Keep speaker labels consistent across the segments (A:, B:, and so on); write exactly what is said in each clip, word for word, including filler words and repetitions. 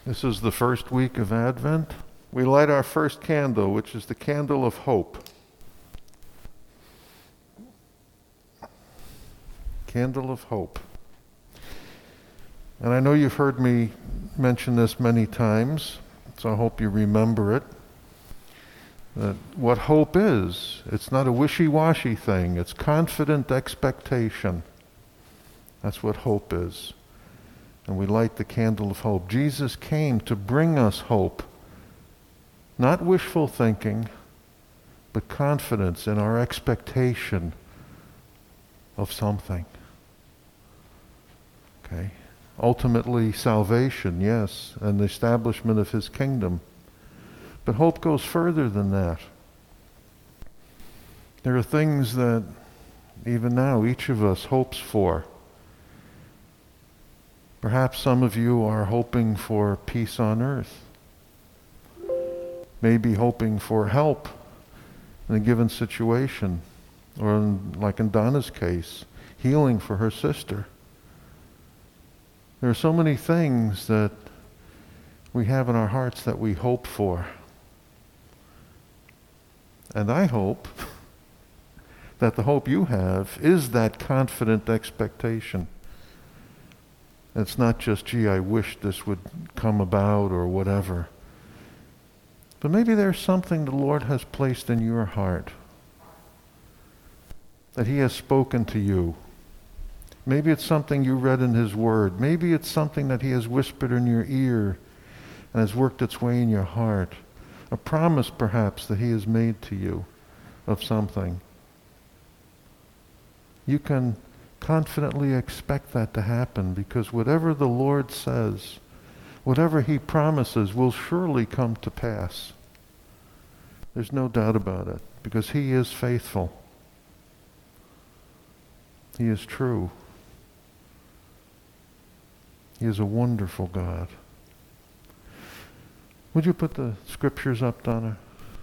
A: This is the first week of Advent. We light our first candle, which is the candle of hope. Candle of hope. And I know you've heard me mention this many times, so I hope you remember it. That what hope is, it's not a wishy-washy thing. It's confident expectation. That's what hope is. And we light the candle of hope. Jesus came to bring us hope. Not wishful thinking, but confidence in our expectation of something. Okay? Ultimately, salvation, yes, and the establishment of his kingdom. But hope goes further than that. There are things that even now each of us hopes for. Perhaps some of you are hoping for peace on earth. Maybe hoping for help in a given situation. Or in, like in Donna's case, healing for her sister. There are so many things that we have in our hearts that we hope for. And I hope that the hope you have is that confident expectation. It's not just, gee, I wish this would come about or whatever. But maybe there's something the Lord has placed in your heart, that he has spoken to you. Maybe it's something you read in his word. Maybe it's something that he has whispered in your ear and has worked its way in your heart. A promise, perhaps, that he has made to you of something. You can confidently expect that to happen, because whatever the Lord says, whatever he promises, will surely come to pass. There's no doubt about it, because he is faithful. He is true. He is a wonderful God. Would you put the scriptures up, Donna?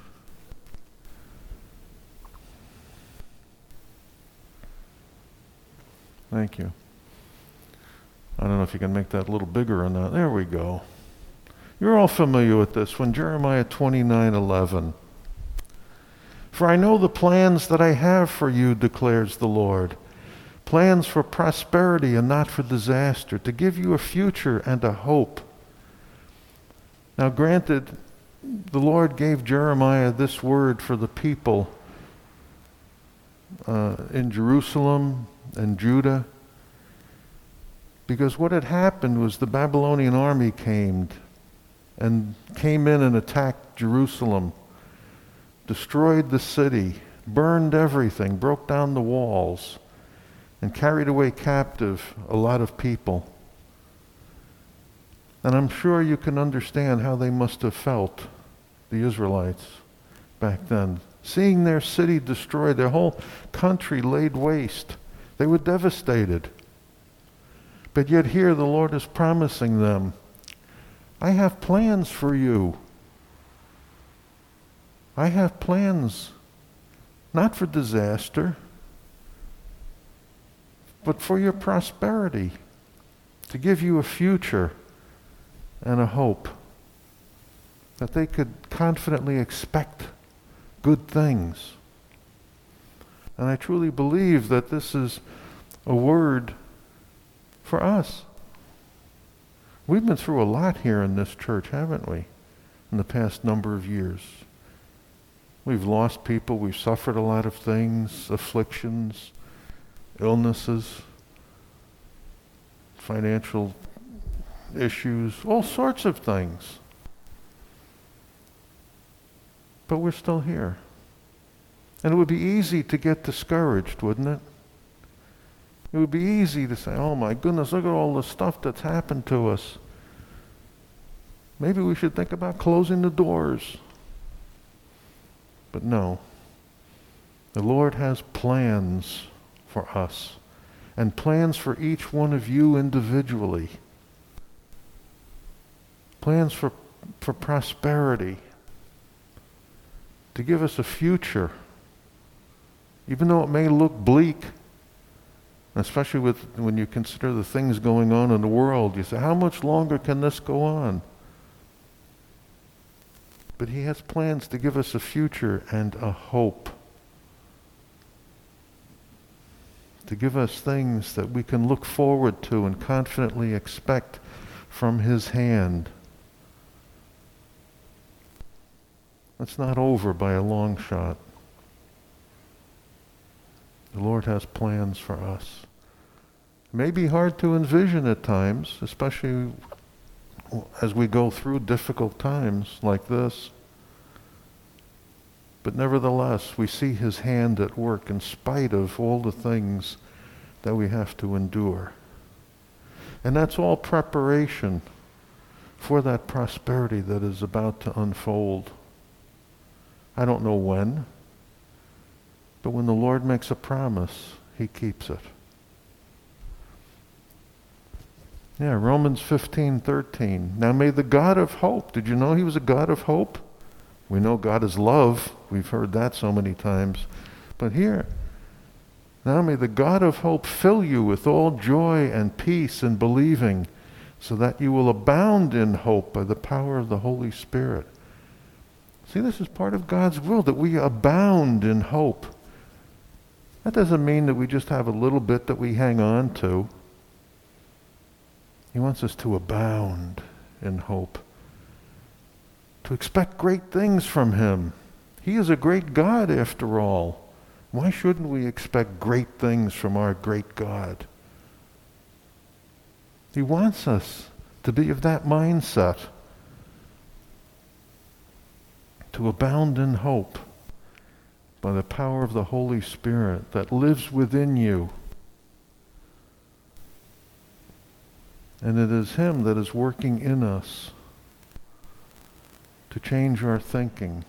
A: Thank you. I don't know if you can make that a little bigger or not. There we go. You're all familiar with this one, Jeremiah twenty-nine eleven. For I know the plans that I have for you, declares the Lord. Plans for prosperity and not for disaster, to give you a future and a hope. Now granted, the Lord gave Jeremiah this word for the people uh, in Jerusalem and Judah, because what had happened was the Babylonian army came and came in and attacked Jerusalem, destroyed the city, burned everything, broke down the walls, and carried away captive a lot of people. And I'm sure you can understand how they must have felt, the Israelites, back then. Seeing their city destroyed, their whole country laid waste. They were devastated. But yet here the Lord is promising them, I have plans for you. I have plans, not for disaster, but for your prosperity, to give you a future and a hope, that they could confidently expect good things. And I truly believe that this is a word for us. We've been through a lot here in this church, haven't we, in the past number of years. We've lost people, we've suffered a lot of things, afflictions, illnesses, financial issues, all sorts of things. But we're still here. And it would be easy to get discouraged, wouldn't it? It would be easy to say, oh my goodness, look at all the stuff that's happened to us. Maybe we should think about closing the doors. But no. The Lord has plans for us, and plans for each one of you individually. Plans for, for prosperity, to give us a future, even though it may look bleak, especially with when you consider the things going on in the world. You say, how much longer can this go on? But he has plans to give us a future and a hope. To give us things that we can look forward to and confidently expect from his hand. It's not over by a long shot. The Lord has plans for us. It may be hard to envision at times, especially as we go through difficult times like this. But nevertheless, we see his hand at work in spite of all the things that we have to endure. And that's all preparation for that prosperity that is about to unfold. I don't know when, but when the Lord makes a promise, he keeps it. Yeah, Romans fifteen thirteen. Now may the God of hope, did you know he was a God of hope? We know God is love. We've heard that so many times. But here, now may the God of hope fill you with all joy and peace in believing, so that you will abound in hope by the power of the Holy Spirit. See, this is part of God's will, that we abound in hope. That doesn't mean that we just have a little bit that we hang on to. He wants us to abound in hope. To expect great things from him. He is a great God after all. Why shouldn't we expect great things from our great God? He wants us to be of that mindset. To abound in hope by the power of the Holy Spirit that lives within you. And it is him that is working in us to change our thinking,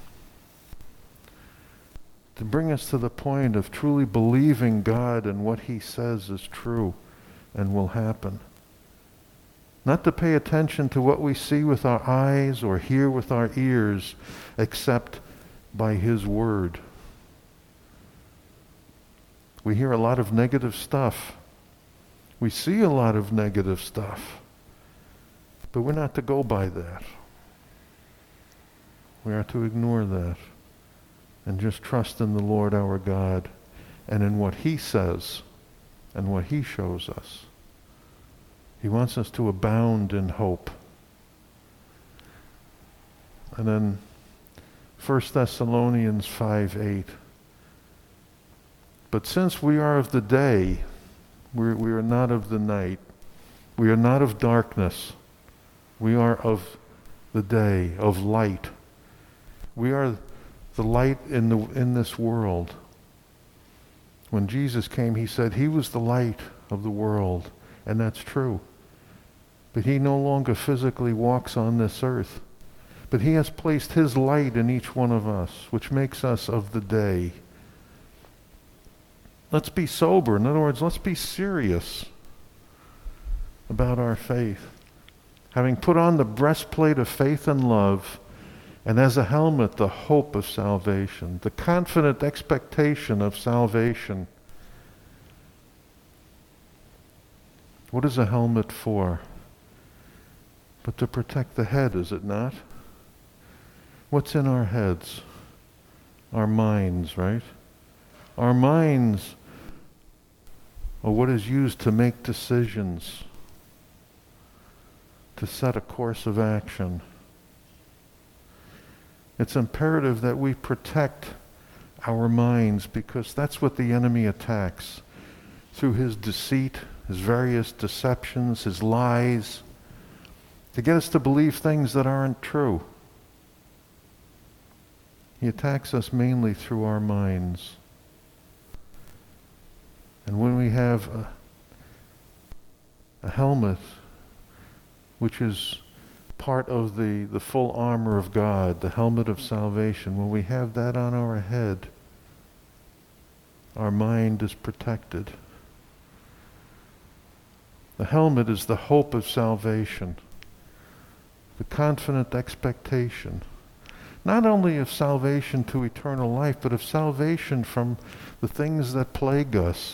A: to bring us to the point of truly believing God and what he says is true and will happen. Not to pay attention to what we see with our eyes or hear with our ears, except by his word. We hear a lot of negative stuff. We see a lot of negative stuff. But we're not to go by that. We are to ignore that and just trust in the Lord our God and in what he says and what he shows us. He wants us to abound in hope. And then First Thessalonians five eight. But since we are of the day, we're, we are not of the night. We are not of darkness. We are of the day, of light. We are the light in the in this world. When Jesus came, he said he was the light of the world, and that's true. But he no longer physically walks on this earth. But he has placed his light in each one of us, which makes us of the day. Let's be sober. In other words, let's be serious about our faith. Having put on the breastplate of faith and love, and as a helmet, the hope of salvation, the confident expectation of salvation. What is a helmet for? But to protect the head, is it not? What's in our heads? Our minds, right? Our minds are what is used to make decisions, to set a course of action. It's imperative that we protect our minds, because that's what the enemy attacks through his deceit, his various deceptions, his lies, to get us to believe things that aren't true. He attacks us mainly through our minds. And when we have a, a helmet, which is part of the, the full armor of God, the helmet of salvation, when we have that on our head, our mind is protected. The helmet is the hope of salvation, the confident expectation, not only of salvation to eternal life, but of salvation from the things that plague us.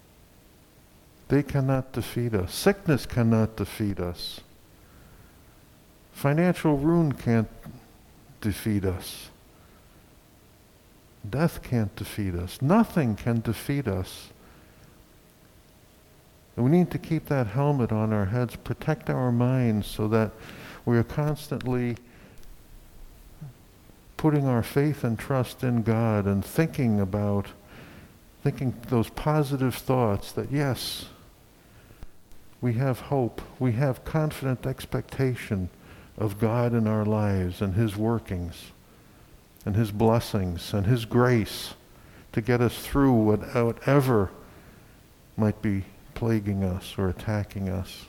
A: They cannot defeat us. Sickness cannot defeat us. Financial ruin can't defeat us. Death can't defeat us. Nothing can defeat us. And we need to keep that helmet on our heads, protect our minds so that we are constantly putting our faith and trust in God and thinking about, thinking those positive thoughts that yes, we have hope, we have confident expectation of God in our lives and His workings and His blessings and His grace to get us through whatever might be plaguing us or attacking us.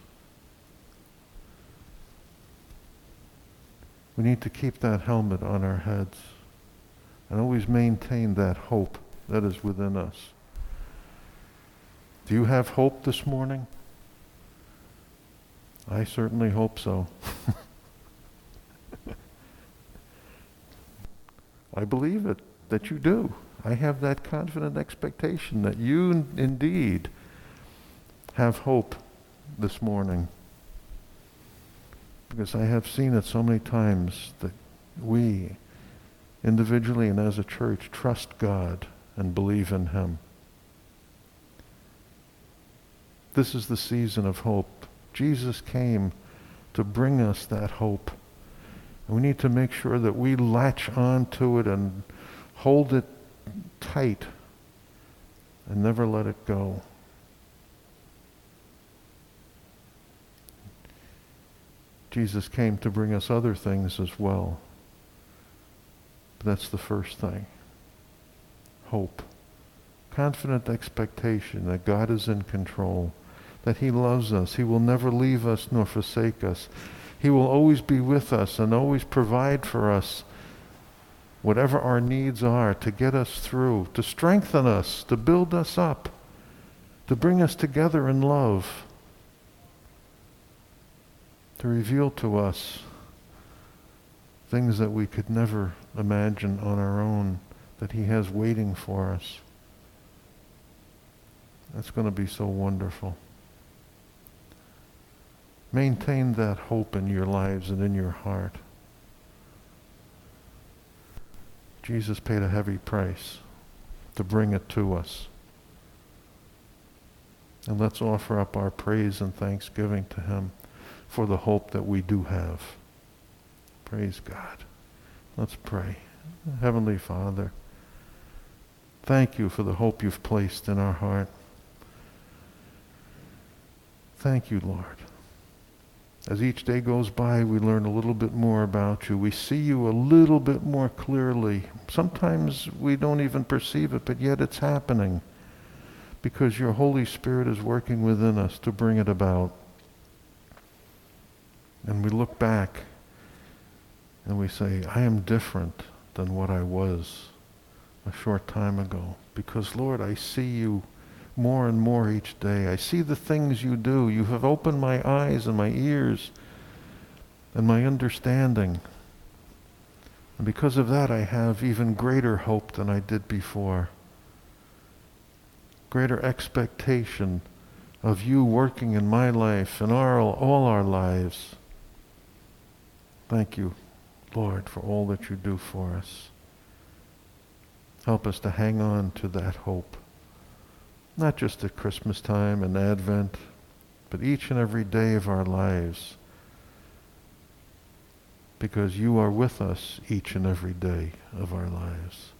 A: We need to keep that helmet on our heads and always maintain that hope that is within us. Do you have hope this morning? I certainly hope so. I believe it, that you do. I have that confident expectation that you n- indeed have hope this morning. Because I have seen it so many times that we, individually and as a church, trust God and believe in Him. This is the season of hope. Jesus came to bring us that hope. And we need to make sure that we latch on to it and hold it tight and never let it go. Jesus came to bring us other things as well. But that's the first thing. Hope. Confident expectation that God is in control, that He loves us. He will never leave us nor forsake us. He will always be with us and always provide for us whatever our needs are to get us through, to strengthen us, to build us up, to bring us together in love, to reveal to us things that we could never imagine on our own that He has waiting for us. That's going to be so wonderful. Maintain that hope in your lives and in your heart. Jesus paid a heavy price to bring it to us. And let's offer up our praise and thanksgiving to Him for the hope that we do have. Praise God. Let's pray. Heavenly Father, thank You for the hope You've placed in our heart. Thank You, Lord. As each day goes by, we learn a little bit more about You. We see You a little bit more clearly. Sometimes we don't even perceive it, but yet it's happening because Your Holy Spirit is working within us to bring it about. And we look back and we say, I am different than what I was a short time ago. Because, Lord, I see You more and more each day. I see the things You do. You have opened my eyes and my ears and my understanding. And because of that, I have even greater hope than I did before. Greater expectation of You working in my life and our, all our lives. Thank You, Lord, for all that You do for us. Help us to hang on to that hope. Not just at Christmas time and Advent, but each and every day of our lives. Because You are with us each and every day of our lives.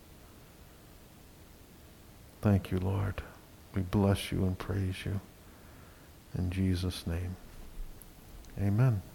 A: Thank You, Lord. We bless You and praise You. In Jesus' name, amen.